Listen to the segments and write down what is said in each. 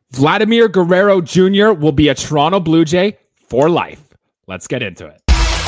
Vladimir Guerrero Jr. will be a Toronto Blue Jay for life. Let's get into it.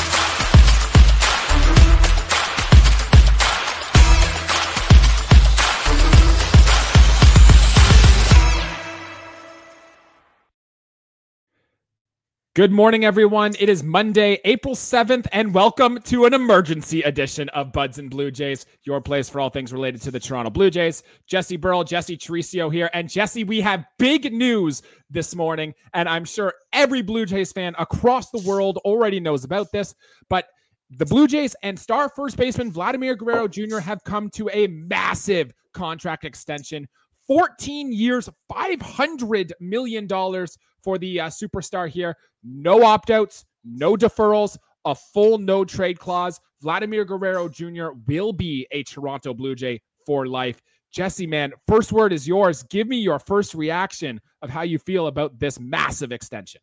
Good morning, everyone. It is Monday, April 7th, and welcome to an emergency edition of Buds and Blue Jays, your place for all things related to the Toronto Blue Jays. Jesse Burrell, Jesse Chiricio here. And Jesse, we have big news this morning, and I'm sure every Blue Jays fan across the world already knows about this, but the Blue Jays and star first baseman Vladimir Guerrero Jr. have come to a massive contract extension. 14 years, $500 million for the superstar here. No opt-outs, no deferrals, a full no-trade clause. Vladimir Guerrero Jr. will be a Toronto Blue Jay for life. Jesse, man, first word is yours. Give me your first reaction of how you feel about this massive extension.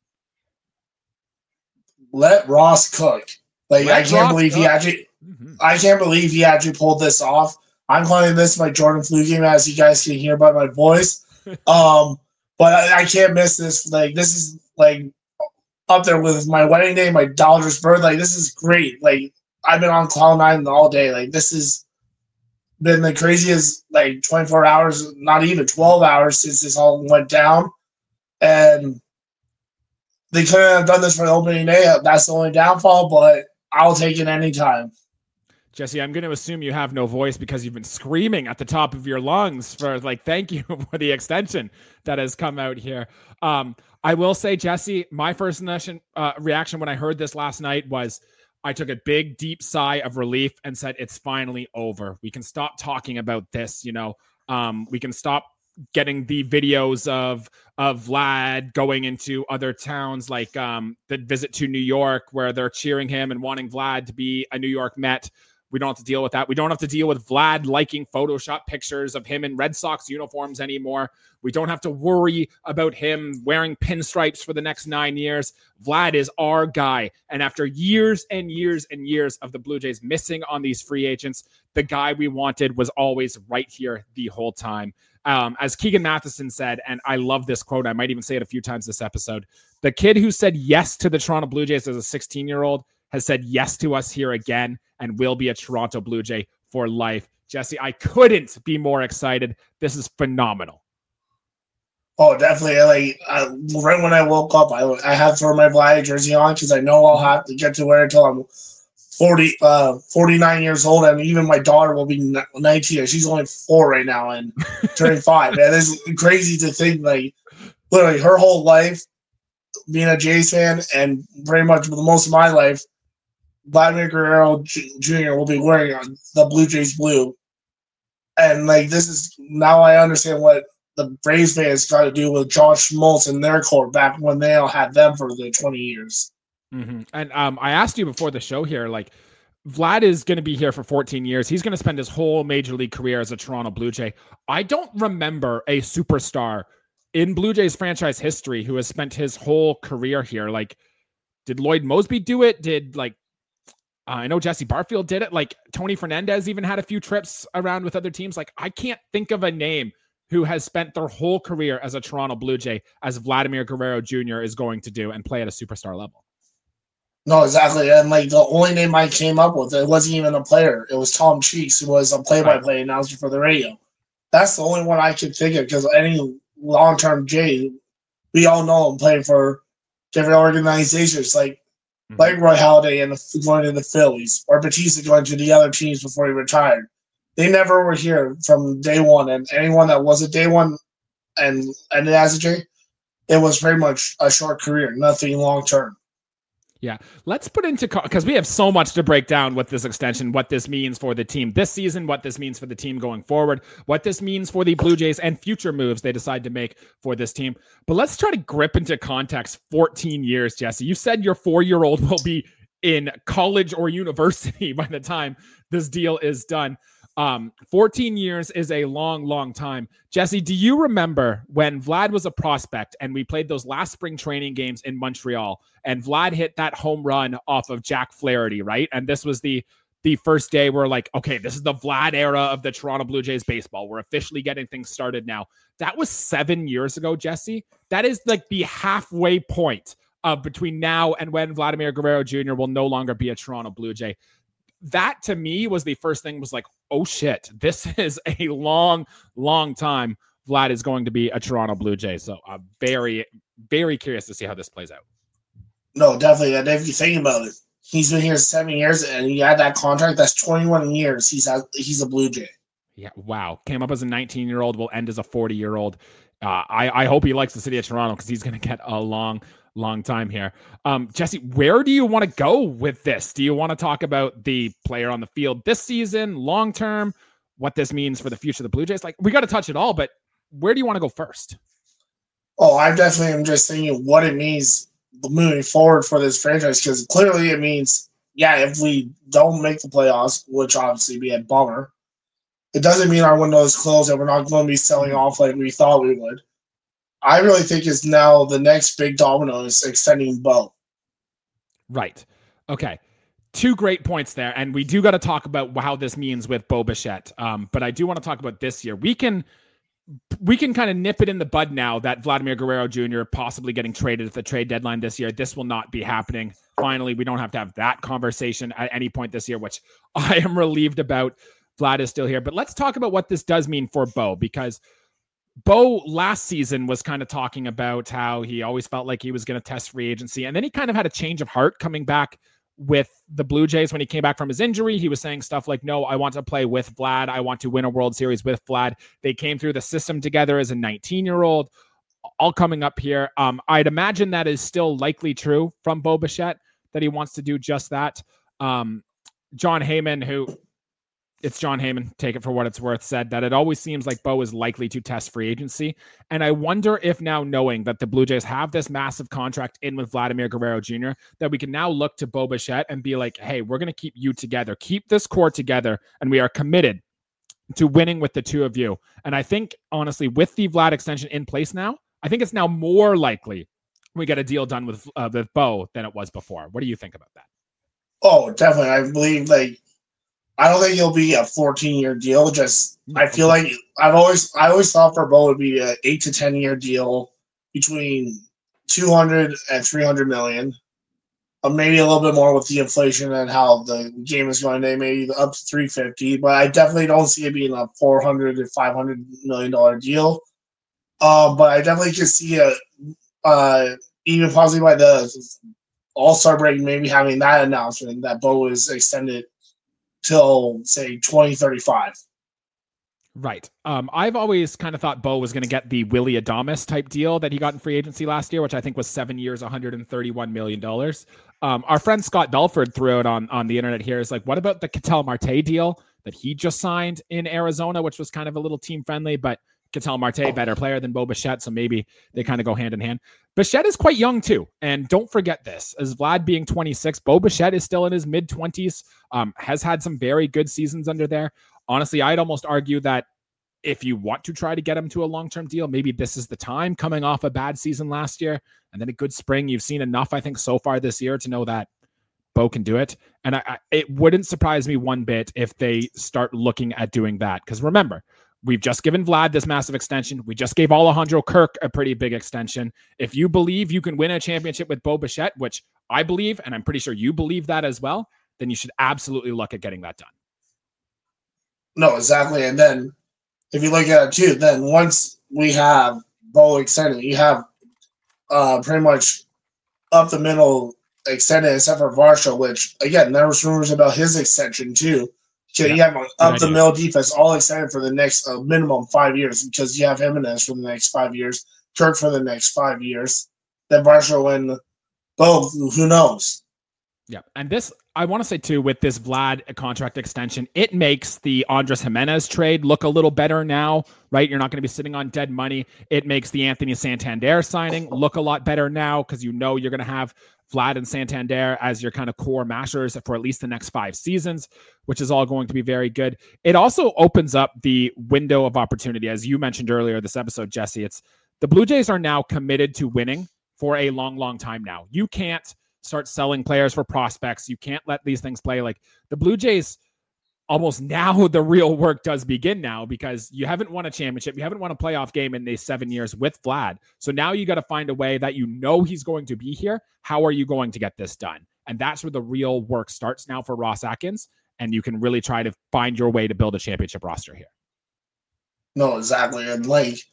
Let Ross cook. I can't believe he actually pulled this off. I'm calling this my Jordan Flu game, as you guys can hear by my voice. But I can't miss this. This is up there with my wedding day, my daughter's birth. This is great. I've been on cloud nine all day. This has been the craziest 24 hours, not even 12 hours since this all went down. And they couldn't have done this for the opening day. That's the only downfall, but I'll take it anytime. Jesse, I'm going to assume you have no voice because you've been screaming at the top of your lungs for thank you for the extension that has come out here. I will say, Jesse, my first reaction when I heard this last night was I took a big, deep sigh of relief and said, it's finally over. We can stop talking about this. We can stop getting the videos of Vlad going into other towns the visit to New York where they're cheering him and wanting Vlad to be a New York Met. We don't have to deal with that. We don't have to deal with Vlad liking Photoshop pictures of him in Red Sox uniforms anymore. We don't have to worry about him wearing pinstripes for the next 9 years. Vlad is our guy. And after years and years and years of the Blue Jays missing on these free agents, the guy we wanted was always right here the whole time. As Keegan Matheson said, and I love this quote, I might even say it a few times this episode, the kid who said yes to the Toronto Blue Jays as a 16-year-old has said yes to us here again and will be a Toronto Blue Jay for life. Jesse, I couldn't be more excited. This is phenomenal. Oh, definitely. Right when I woke up, I had to throw my Vlad jersey on because I know I'll have to get to wear it until I'm 49 years old, and even my daughter will be 19. She's only 4 right now and turning 5. And it's crazy to think, literally her whole life being a Jays fan, and pretty much the most of my life, Vladimir Guerrero Jr. will be wearing the Blue Jays blue. And this is now I understand what the Braves fans try to do with Josh Schultz and their core back when they all had them for the 20 years. Mm-hmm. And I asked you before the show here, Vlad is going to be here for 14 years. He's going to spend his whole major league career as a Toronto Blue Jay. I don't remember a superstar in Blue Jays franchise history who has spent his whole career here. Did Lloyd Mosby do it? I know Jesse Barfield did it. Tony Fernandez even had a few trips around with other teams. I can't think of a name who has spent their whole career as a Toronto Blue Jay as Vladimir Guerrero Jr. is going to do and play at a superstar level. No, exactly. And the only name I came up with, it wasn't even a player. It was Tom Cheeks, who was a play-by-play announcer for the radio. That's the only one I could think of because any long-term Jay, we all know him playing for different organizations like Roy Halladay and going to the Phillies, or Batista going to the other teams before he retired. They never were here from day one, and anyone that was a day one and ended as a Jay, it was pretty much a short career, nothing long-term. Yeah, let's put into because we have so much to break down with this extension, what this means for the team this season, what this means for the team going forward, what this means for the Blue Jays and future moves they decide to make for this team. But let's try to grip into context 14 years, Jesse. You said your 4-year-old will be in college or university by the time this deal is done. 14 years is a long, long time. Jesse, do you remember when Vlad was a prospect and we played those last spring training games in Montreal and Vlad hit that home run off of Jack Flaherty, right? And this was the the first day we're like, okay, this is the Vlad era of the Toronto Blue Jays baseball. We're officially getting things started now. That was 7 years ago, Jesse. That is like the halfway point of between now and when Vladimir Guerrero Jr. will no longer be a Toronto Blue Jay. That to me was the first thing, was like, oh shit, this is a long, long time Vlad is going to be a Toronto Blue Jay. So I'm very, very curious to see how this plays out. No, definitely. And if you think about it, he's been here 7 years, and he had that contract. That's 21 years. He's a Blue Jay. Yeah, wow. Came up as a 19-year-old, will end as a 40-year-old. I hope he likes the city of Toronto, because he's going to get a long time here. Jesse, where do you want to go with this? Do you want to talk about the player on the field this season, long term, what this means for the future of the Blue Jays? Like, we got to touch it all, but where do you want to go first? Oh, I definitely am just thinking what it means moving forward for this franchise, because clearly it means, yeah, if we don't make the playoffs, which obviously be a bummer, it doesn't mean our window is closed and we're not going to be selling off like we thought we would. I really think is now the next big domino is extending Bo. Right. Okay. Two great points there. And we do got to talk about how this means with Bo Bichette. But I do want to talk about this year. We can kind of nip it in the bud now that Vladimir Guerrero Jr. possibly getting traded at the trade deadline this year. This will not be happening. Finally, we don't have to have that conversation at any point this year, which I am relieved about. Vlad is still here. But let's talk about what this does mean for Bo, because Bo last season was kind of talking about how he always felt like he was going to test free agency. And then he kind of had a change of heart coming back with the Blue Jays. When he came back from his injury, he was saying stuff like, no, I want to play with Vlad. I want to win a World Series with Vlad. They came through the system together as a 19-year-old, all coming up here. I'd imagine that is still likely true from Bo Bichette, that he wants to do just that. Jon Heyman, it's Jon Heyman, take it for what it's worth, said that it always seems like Bo is likely to test free agency. And I wonder if now, knowing that the Blue Jays have this massive contract in with Vladimir Guerrero Jr., that we can now look to Bo Bichette and be like, hey, we're going to keep you together, keep this core together, and we are committed to winning with the two of you. And I think, honestly, with the Vlad extension in place now, I think it's now more likely we get a deal done with Bo than it was before. What do you think about that? Oh, definitely. I believe, I don't think it'll be a 14-year deal. I feel like I always thought for Bo would be an 8 to 10-year deal between 200 and 300 million. Maybe a little bit more with the inflation and how the game is going. They maybe up to 350, but I definitely don't see it being a 400 to 500 million dollar deal. But I definitely can see even possibly by the All-Star break, maybe having that announcement that Bo is extended till, say, 2035. Right. I've always kind of thought Bo was going to get the Willy Adames type deal that he got in free agency last year, which I think was 7 years, $131 million. Our friend Scott Dulford threw it on the internet here. Is like, what about the Ketel Marte deal that he just signed in Arizona, which was kind of a little team friendly, but Ketel Marte, better player than Bo Bichette, so maybe they kind of go hand in hand. Bichette is quite young too, and don't forget this. As Vlad being 26, Bo Bichette is still in his mid-20s, has had some very good seasons under there. Honestly, I'd almost argue that if you want to try to get him to a long-term deal, maybe this is the time, coming off a bad season last year and then a good spring. You've seen enough, I think, so far this year to know that Bo can do it. And it wouldn't surprise me one bit if they start looking at doing that. Because remember, we've just given Vlad this massive extension. We just gave Alejandro Kirk a pretty big extension. If you believe you can win a championship with Bo Bichette, which I believe, and I'm pretty sure you believe that as well, then you should absolutely look at getting that done. No, exactly. And then if you look at it too, then once we have Bo extended, you have pretty much up the middle extended, except for Varsho, which, again, there was rumors about his extension too. So you have up the middle defense all extended for the next minimum 5 years, because you have Jimenez for the next 5 years, Kirk for the next 5 years, then Varsho and Bo, who knows? Yeah. And this, I want to say too, with this Vlad contract extension, it makes the Andres Jimenez trade look a little better now, right? You're not going to be sitting on dead money. It makes the Anthony Santander signing look a lot better now, because you know you're going to have Vlad and Santander as your kind of core mashers for at least the next 5 seasons, which is all going to be very good. It also opens up the window of opportunity. As you mentioned earlier this episode, Jesse, it's the Blue Jays are now committed to winning for a long, long time now. You can't start selling players for prospects. You can't let these things play. Like the Blue Jays, almost now the real work does begin now, because you haven't won a championship. You haven't won a playoff game in these 7 years with Vlad. So now you got to find a way that he's going to be here. How are you going to get this done? And that's where the real work starts now for Ross Atkins. And you can really try to find your way to build a championship roster here. No, exactly. And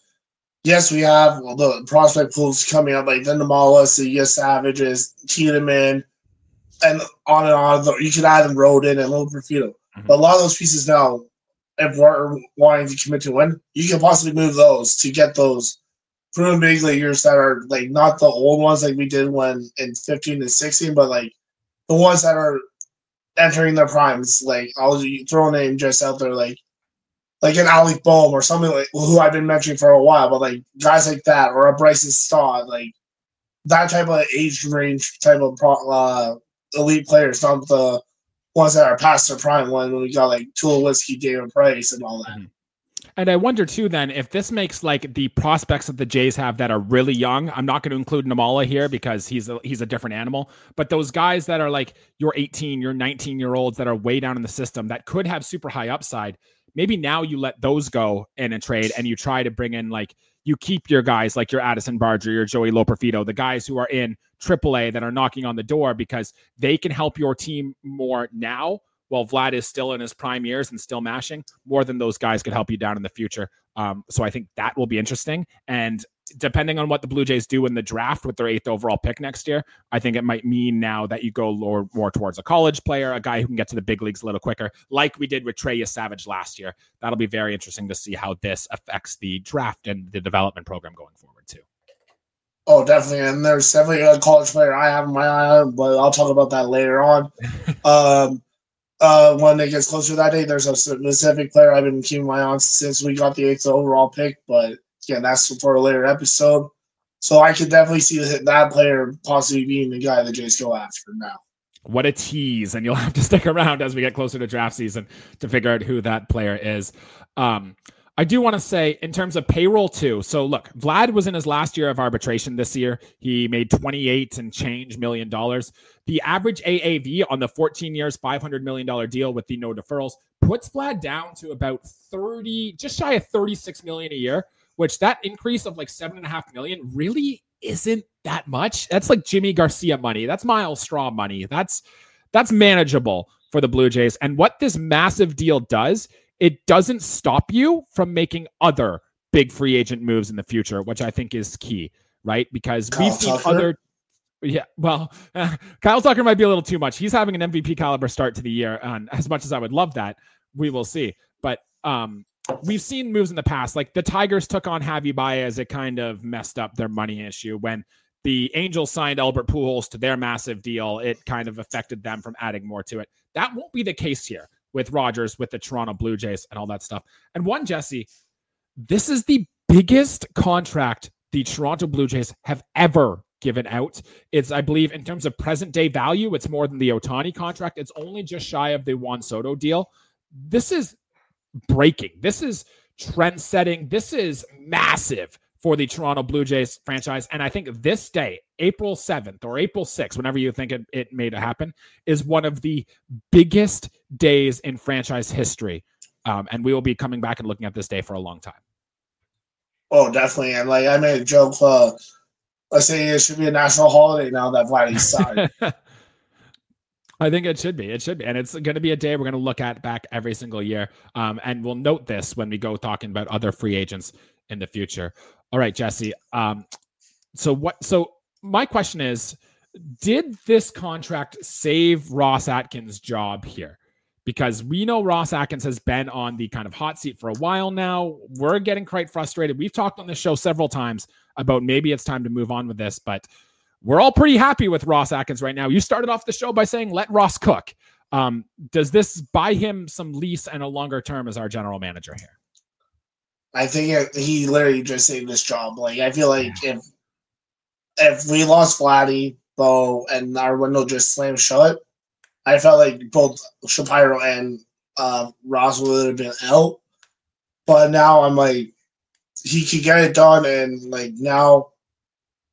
yes, we have the prospect pools coming up, like the Namalas, the Yes Savages, Tiedemann, and on. You could add in Rodin and Little Profito. But a lot of those pieces now, if we're wanting to commit to win, you can possibly move those to get those proven big leaguers that are not the old ones like we did when in 15 and 16, but the ones that are entering their primes. I'll throw a name just out there, like an Alec Boehm or something who I've been mentioning for a while, but guys like that, or a Bryson Stott, that type of age range type of elite players, not the ones that are past their prime when we got Tulowitzki, David Price, and all that. And I wonder too, then, if this makes the prospects that the Jays have that are really young. I'm not going to include Namala here because he's a different animal. But those guys that are your 18, your 19-year-olds that are way down in the system that could have super high upside. Maybe now you let those go in a trade and you try to bring in you keep your guys like your Addison Barger, your Joey Loperfido, the guys who are in AAA that are knocking on the door, because they can help your team more now while Vlad is still in his prime years and still mashing, more than those guys could help you down in the future. So I think that will be interesting. And depending on what the Blue Jays do in the draft with their 8th overall pick next year, I think it might mean now that you go more towards a college player, a guy who can get to the big leagues a little quicker, like we did with Trey Savage last year. That'll be very interesting to see how this affects the draft and the development program going forward too. Oh, definitely. And there's definitely a college player I have in my eye on, but I'll talk about that later on. When it gets closer to that day, there's a specific player I've been keeping my eye on since we got the 8th overall pick, but again, that's for a later episode. So I could definitely see that player possibly being the guy the Jays go after now. What a tease. And you'll have to stick around as we get closer to draft season to figure out who that player is. I do want to say in terms of payroll too. So look, Vlad was in his last year of arbitration this year. He made $28 and change million. The average AAV on the 14 years, $500 million deal with the no deferrals puts Vlad down to about 30, just shy of 36 million a year, which that increase of $7.5 million really isn't that much. That's Jimmy Garcia money. That's Miles Straw money. That's manageable for the Blue Jays. And what this massive deal does, it doesn't stop you from making other big free agent moves in the future, which I think is key, right? Because we've seen other. Yeah, well, Kyle Tucker might be a little too much. He's having an MVP caliber start to the year. And as much as I would love that, we will see. But we've seen moves in the past. The Tigers took on Javi Baez. It kind of messed up their money issue. When the Angels signed Albert Pujols to their massive deal, it kind of affected them from adding more to it. That won't be the case here with Rogers, with the Toronto Blue Jays and all that stuff. And Jesse, this is the biggest contract the Toronto Blue Jays have ever given out. It's, I believe, in terms of present day value, it's more than the Ohtani contract. It's only just shy of the Juan Soto deal. This is breaking. This is trend setting. This is massive for the Toronto Blue Jays franchise. And I think this day, April 7th or April 6th, whenever you think it made it happen, is one of the biggest days in franchise history. And we will be coming back and looking at this day for a long time. Oh, definitely. And I made a joke, I say it should be a national holiday now that Vladdy's signed. I think it should be. It should be. And it's going to be a day we're going to look at back every single year. And we'll note this when we go talking about other free agents in the future. All right, Jesse. So my question is, did this contract save Ross Atkins' job here? Because we know Ross Atkins has been on the kind of hot seat for a while now. We're getting quite frustrated. We've talked on this show several times about maybe it's time to move on with this, but we're all pretty happy with Ross Atkins right now. You started off the show by saying, let Ross cook. Does this buy him some lease and a longer term as our general manager here? I think he literally just saved his job. I feel like if we lost Vladdy, Bo, and our window just slammed shut, I felt like both Shapiro and Ross would have been out. But now I'm he could get it done, and now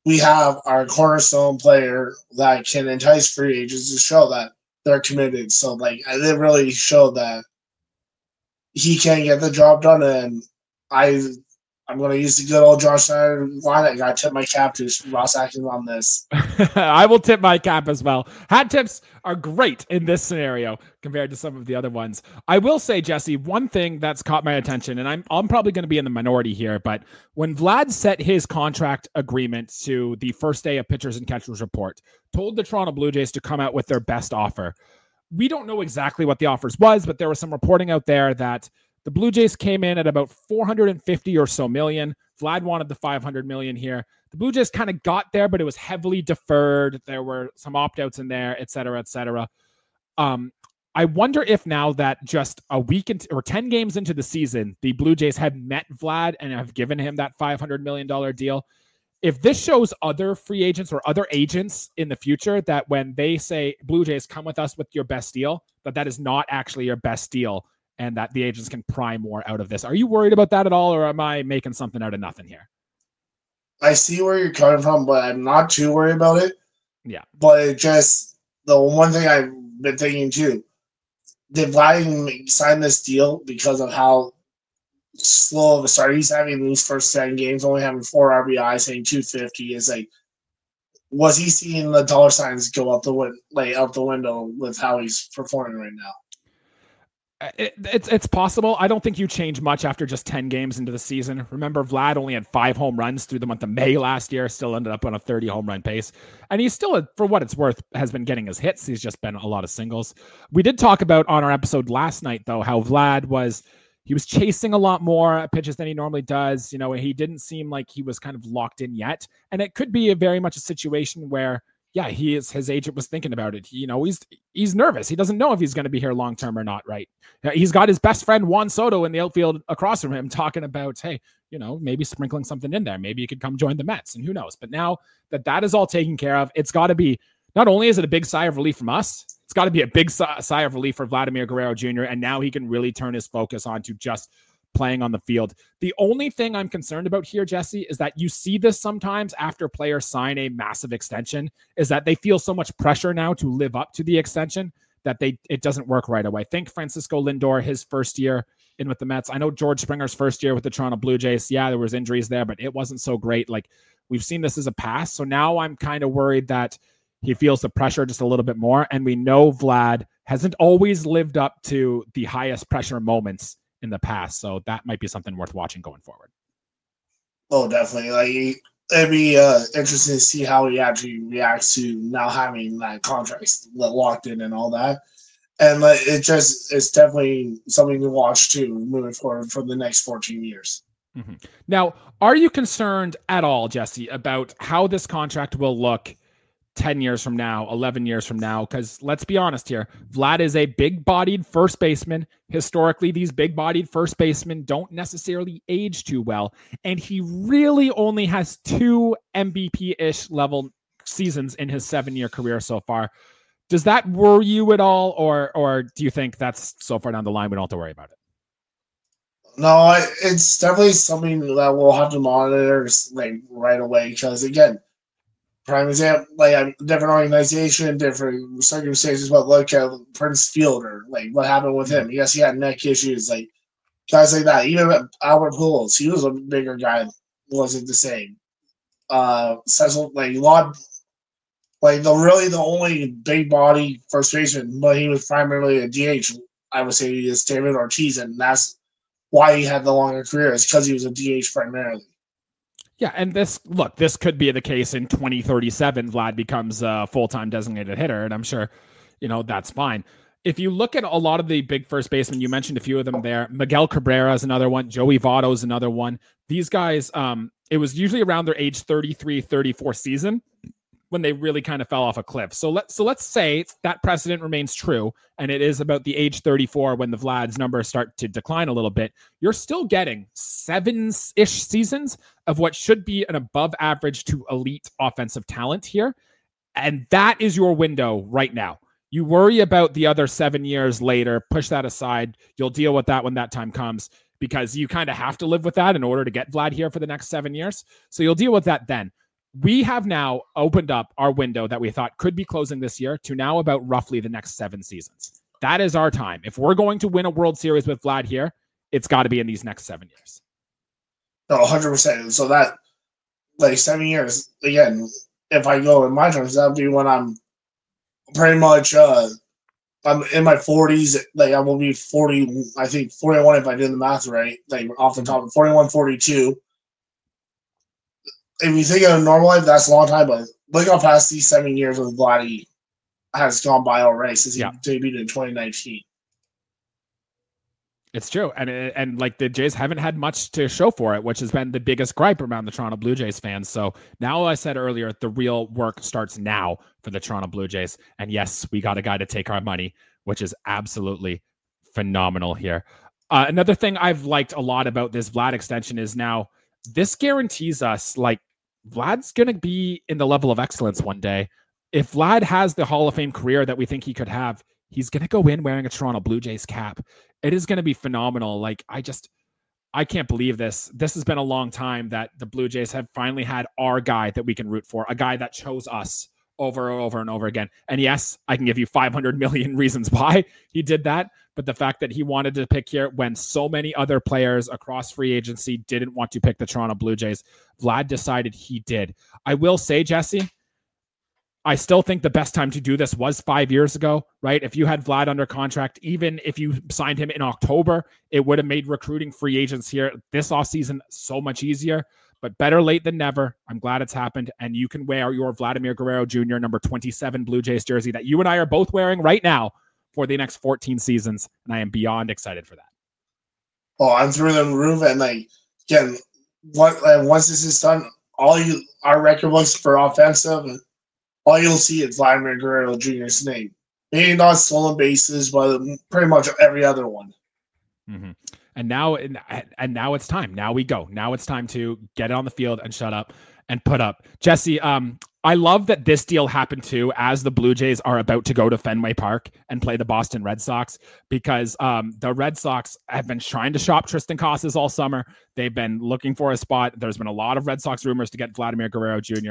we have our cornerstone player that can entice free agents to show that they're committed. So, like, it really showed that he can get the job done. And I'm going to use the good old Josh Snyder line. I got to tip my cap to Ross Atkins on this. I will tip my cap as well. Hat tips are great in this scenario compared to some of the other ones. I will say, Jesse, one thing that's caught my attention, and I'm probably going to be in the minority here, but when Vlad set his contract agreement to the first day of pitchers and catchers report, told the Toronto Blue Jays to come out with their best offer. We don't know exactly what the offers was, but there was some reporting out there that the Blue Jays came in at about 450 or so million. Vlad wanted the 500 million here. The Blue Jays kind of got there, but it was heavily deferred. There were some opt-outs in there, et cetera, et cetera. I wonder if now that just a week or 10 games into the season, the Blue Jays have met Vlad and have given him that $500 million deal. If this shows other free agents or other agents in the future that when they say, Blue Jays, come with us with your best deal, that is not actually your best deal, and that the agents can pry more out of this. Are you worried about that at all, or am I making something out of nothing here? I see where you're coming from, but I'm not too worried about it. Yeah. But it just, the one thing I've been thinking too, did Vlad sign this deal because of how slow of a start he's having these first 10 games, only having 4 RBIs, saying 250? Is like, was he seeing the dollar signs go out the window with how he's performing right now? It's possible. I don't think you change much after just 10 games into the season. Remember, Vlad only had 5 home runs through the month of May last year, still ended up on a 30 home run pace. And he's still, for what it's worth, has been getting his hits. He's just been a lot of singles. We did talk about on our episode last night, though, how Vlad was chasing a lot more pitches than he normally does. You know, he didn't seem like he was kind of locked in yet. And it could be very much a situation where, yeah, his agent was thinking about it. He's nervous. He doesn't know if he's going to be here long term or not, right? He's got his best friend Juan Soto in the outfield across from him talking about, hey, maybe sprinkling something in there. Maybe you could come join the Mets, and who knows? But now that is all taken care of, it's got to be, not only is it a big sigh of relief from us, it's got to be a big sigh of relief for Vladimir Guerrero Jr., and now he can really turn his focus onto just playing on the field. The only thing I'm concerned about here, Jesse, is that you see this sometimes after players sign a massive extension, is that they feel so much pressure now to live up to the extension that it doesn't work right away. Think Francisco Lindor, his first year in with the Mets. I know George Springer's first year with the Toronto Blue Jays. Yeah, there was injuries there, but it wasn't so great. Like, we've seen this as a pass. So now I'm kind of worried that he feels the pressure just a little bit more. And we know Vlad hasn't always lived up to the highest pressure moments in the past. So that might be something worth watching going forward. Oh, definitely. Like, it'd be interesting to see how he actually reacts to now having that contract locked in and all that. And it's definitely something to watch too, moving forward for the next 14 years. Mm-hmm. Now, are you concerned at all, Jesse, about how this contract will look 10 years from now, 11 years from now? Because let's be honest here, Vlad is a big-bodied first baseman. Historically, these big-bodied first basemen don't necessarily age too well. And he really only has 2 MVP-ish level seasons in his 7-year career so far. Does that worry you at all? Or do you think that's so far down the line we don't have to worry about it? No, it's definitely something that we'll have to monitor right away. Because again, prime example, a different organization, different circumstances, but look at Prince Fielder, what happened with him. Yes, he had neck issues, guys like that. Even Albert Pujols, he was a bigger guy, wasn't the same. Cecil, the only big body first baseman, but he was primarily a DH. I would say is David Ortiz, and that's why he had the longer career. Is because he was a DH primarily. Yeah, and this could be the case in 2037. Vlad becomes a full-time designated hitter, and I'm sure, that's fine. If you look at a lot of the big first basemen, you mentioned a few of them there. Miguel Cabrera is another one. Joey Votto is another one. These guys, it was usually around their age 33, 34 season when they really kind of fell off a cliff. So let's say that precedent remains true, and it is about the age 34 when the Vlad's numbers start to decline a little bit. You're still getting 7-ish seasons of what should be an above average to elite offensive talent here. And that is your window right now. You worry about the other 7 years later, push that aside. You'll deal with that when that time comes, because you kind of have to live with that in order to get Vlad here for the next 7 years. So you'll deal with that then. we have now opened up our window that we thought could be closing this year to now about roughly the next 7 seasons. That is our time. If we're going to win a World Series with Vlad here, it's got to be in these next 7 years. No, 100%. So that, like, 7 years, again, if I go in my terms, that'll be when I'm pretty much, I'm in my 40s. Like, I will be 40, I think 41 if I did the math right, like, off the top of 41, 42. If you think of a normal life, that's a long time, but look how fast these 7 years with Vladdy has gone by already since he debuted in 2019. It's true. And like the Jays haven't had much to show for it, which has been the biggest gripe around the Toronto Blue Jays fans. So now, I said earlier, the real work starts now for the Toronto Blue Jays. And yes, we got a guy to take our money, which is absolutely phenomenal here. Another thing I've liked a lot about this Vlad extension is now this guarantees us, like, Vlad's going to be in the level of excellence one day. If Vlad has the Hall of Fame career that we think he could have, he's going to go in wearing a Toronto Blue Jays cap. It is going to be phenomenal. Like, I can't believe this. This has been a long time that the Blue Jays have finally had our guy that we can root for, a guy that chose us over and over and over again. And yes, I can give you 500 million reasons why he did that. But the fact that he wanted to pick here when so many other players across free agency didn't want to pick the Toronto Blue Jays, Vlad decided he did. I will say, Jesse, I still think the best time to do this was 5 years ago, right? If you had Vlad under contract, even if you signed him in October, it would have made recruiting free agents here this offseason so much easier. But better late than never. I'm glad it's happened. And you can wear your Vladimir Guerrero Jr. number 27 Blue Jays jersey that you and I are both wearing right now for the next 14 seasons. And I am beyond excited for that. Oh, I'm through the roof. And, like, again, once this is done, our record books for offensive, all you'll see is Vladimir Guerrero Jr.'s name. Maybe not stolen bases, but pretty much every other one. Mm-hmm. And now it's time. Now we go. Now it's time to get it on the field and shut up and put up. Jesse, I love that this deal happened too as the Blue Jays are about to go to Fenway Park and play the Boston Red Sox, because the Red Sox have been trying to shop Tristan Casas all summer. They've been looking for a spot. There's been a lot of Red Sox rumors to get Vladimir Guerrero Jr.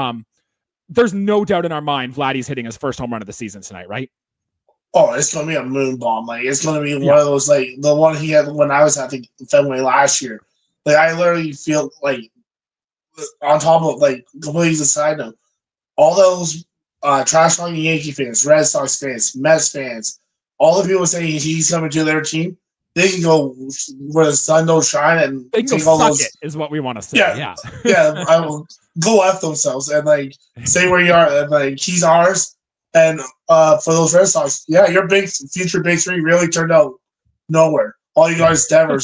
There's no doubt in our mind Vladdy's hitting his first home run of the season tonight, right? Oh, it's going to be a moon bomb. Like, it's going to be one of those, like, the one he had when I was at the Fenway last year. Like, I literally feel like, on top of, like, completely aside note, all those trash-talking Yankee fans, Red Sox fans, Mets fans, all the people saying he's coming to their team, they can go where the sun don't shine and they can go suck it, is what we want to say. Yeah. I will go F themselves and, like, say where you are, and, like, he's ours. And for those Red Sox, your future big three really turned out nowhere. All you guys, Devers,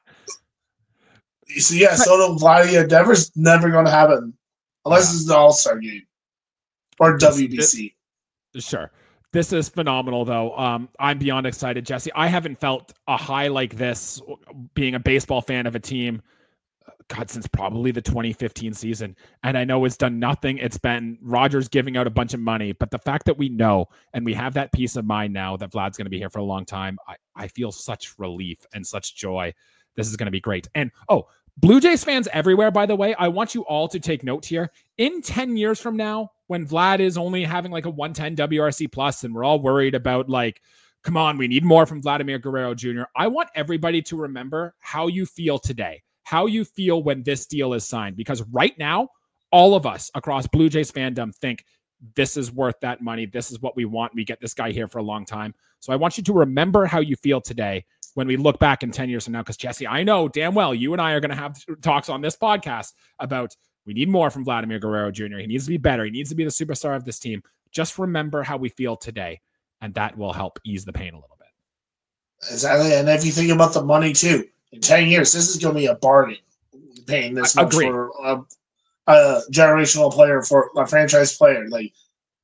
Soto, Vladdy, and Devers never going to happen unless it's the All-Star game or WBC. Sure. This is phenomenal, though. I'm beyond excited, Jesse. I haven't felt a high like this being a baseball fan of a team, since probably the 2015 season. And I know it's done nothing. It's been Rogers giving out a bunch of money. But the fact that we know and we have that peace of mind now that Vlad's going to be here for a long time, I feel such relief and such joy. This is going to be great. And, Blue Jays fans everywhere, by the way, I want you all to take note here. In 10 years from now, when Vlad is only having like a 110 WRC plus and we're all worried about, like, come on, we need more from Vladimir Guerrero Jr., I want everybody to remember how you feel today, how you feel when this deal is signed. Because right now, all of us across Blue Jays fandom think this is worth that money. This is what we want. We get this guy here for a long time. So I want you to remember how you feel today when we look back in 10 years from now, because Jesse, I know damn well you and I are going to have talks on this podcast about we need more from Vladimir Guerrero Jr. He needs to be better. He needs to be the superstar of this team. Just remember how we feel today, and that will help ease the pain a little bit. Exactly. And if you think about the money too, in 10 years, this is going to be a bargain paying this much for a generational player, for a franchise player. Like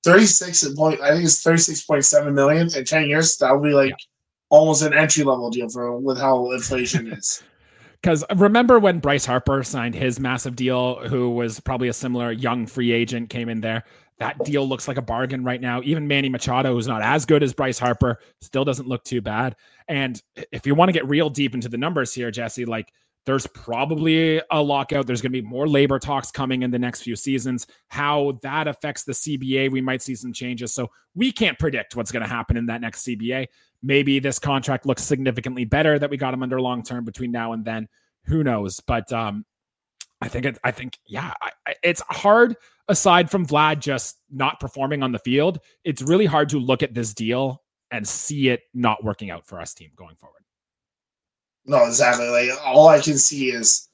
36.7 million in 10 years. That would be like almost an entry level deal with how inflation is. Because remember when Bryce Harper signed his massive deal, who was probably a similar young free agent, came in there. That deal looks like a bargain right now. Even Manny Machado, who's not as good as Bryce Harper, still doesn't look too bad. And if you want to get real deep into the numbers here, Jesse, like There's probably a lockout. There's going to be more labor talks coming in the next few seasons. How that affects the CBA, we might see some changes. So we can't predict what's going to happen in that next CBA. Maybe this contract looks significantly better that we got him under long-term between now and then. Who knows? But I think it's hard aside from Vlad just not performing on the field. It's really hard to look at this deal and see it not working out for us team going forward. No, exactly. Like, all I can see is,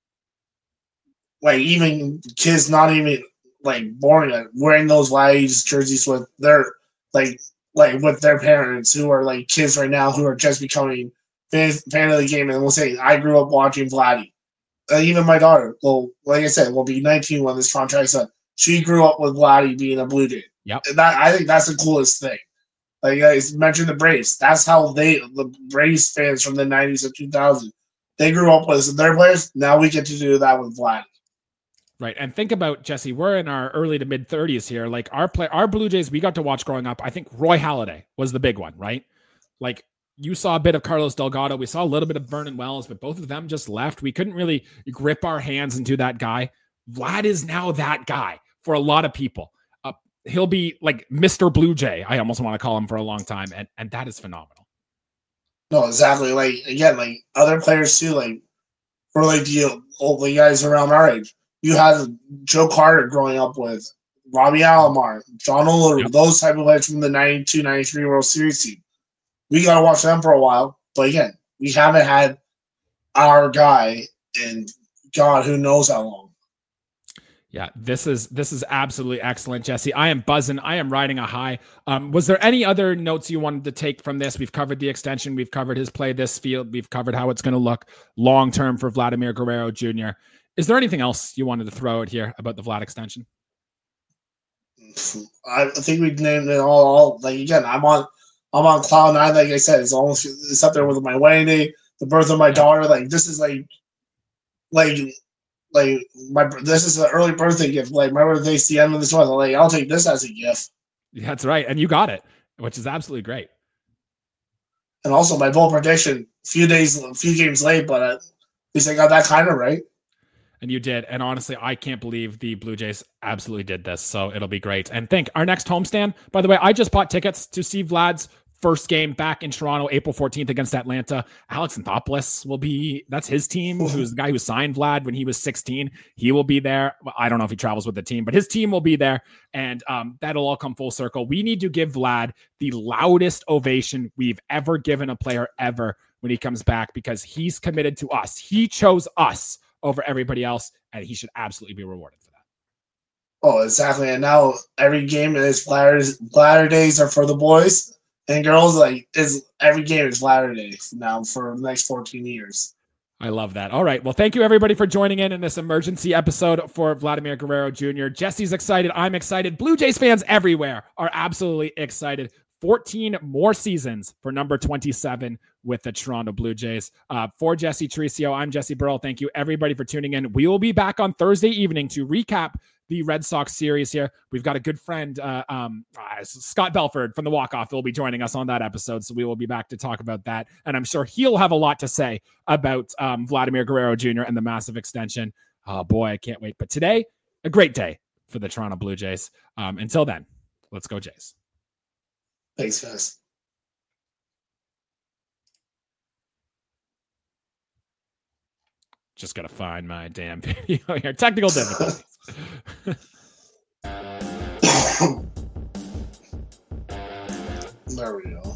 like, even kids not even, like, born yet, wearing those Vladi's jerseys with their, like with their parents who are, like, kids right now who are just becoming fan of the game, and will say, I grew up watching Vladdy. Even my daughter, well, like I said, will be 19 when this contract's up. She grew up with Vladdy being a Blue Jay. Yep. And I think that's the coolest thing. Like you guys mentioned the Braves. That's how the Braves fans from the 90s and 2000s, they grew up with their players. Now we get to do that with Vlad. Right. And think about, Jesse, we're in our early to mid 30s here. Like our Blue Jays we got to watch growing up. I think Roy Halladay was the big one, right? Like you saw a bit of Carlos Delgado. We saw a little bit of Vernon Wells, but both of them just left. We couldn't really grip our hands into that guy. Vlad is now that guy for a lot of people. He'll be like Mr. Blue Jay. I almost want to call him for a long time. And that is phenomenal. No, exactly. Like, again, like other players too, like for like the old guys around our age, you had Joe Carter growing up with Robbie Alomar, John Olerud, those type of players from the 92, 93 World Series team. We got to watch them for a while. But again, we haven't had our guy in God, who knows how long. Yeah, this is absolutely excellent, Jesse. I am buzzing. I am riding a high. Was there any other notes you wanted to take from this? We've covered the extension. We've covered his play this field. We've covered how it's going to look long-term for Vladimir Guerrero Jr. Is there anything else you wanted to throw out here about the Vlad extension? I think we named it all. Like, again, I'm on cloud nine. Like I said, it's up there with my wedding day, the birth of my daughter. Like, this is this is an early birthday gift. Like, my birthday's the end of this month. Like, I'll take this as a gift. That's right, and you got it, which is absolutely great. And also, my bold prediction, a few games late, but at least I got that kind of right. And you did. And honestly, I can't believe the Blue Jays absolutely did this. So it'll be great. And think our next homestand, by the way, I just bought tickets to see Vlad's first game back in Toronto, April 14th against Atlanta. Alex Anthopoulos will be, that's his team, who's the guy who signed Vlad when he was 16. He will be there. I don't know if he travels with the team, but his team will be there. And that'll all come full circle. We need to give Vlad the loudest ovation we've ever given a player ever when he comes back, because he's committed to us. He chose us over everybody else, and he should absolutely be rewarded for that. Oh, exactly. And now every game is Bladder days are for the boys and girls. Like, every game is Bladder Day now for the next 14 years. I love that. All right. Well, thank you everybody for joining in this emergency episode for Vladimir Guerrero Jr. Jesse's excited. I'm excited. Blue Jays fans everywhere are absolutely excited. 14 more seasons for number 27 with the Toronto Blue Jays. For Jesse Tricio, I'm Jesse Burrell. Thank you everybody for tuning in. We will be back on Thursday evening to recap the Red Sox series here. We've got a good friend, Scott Belford from the Walk-Off, will be joining us on that episode. So we will be back to talk about that. And I'm sure he'll have a lot to say about Vladimir Guerrero Jr. and the massive extension. Oh boy, I can't wait. But today, a great day for the Toronto Blue Jays. Until then, let's go Jays. Thanks, guys. Just got to find my damn video here. Technical difficulties. There we go.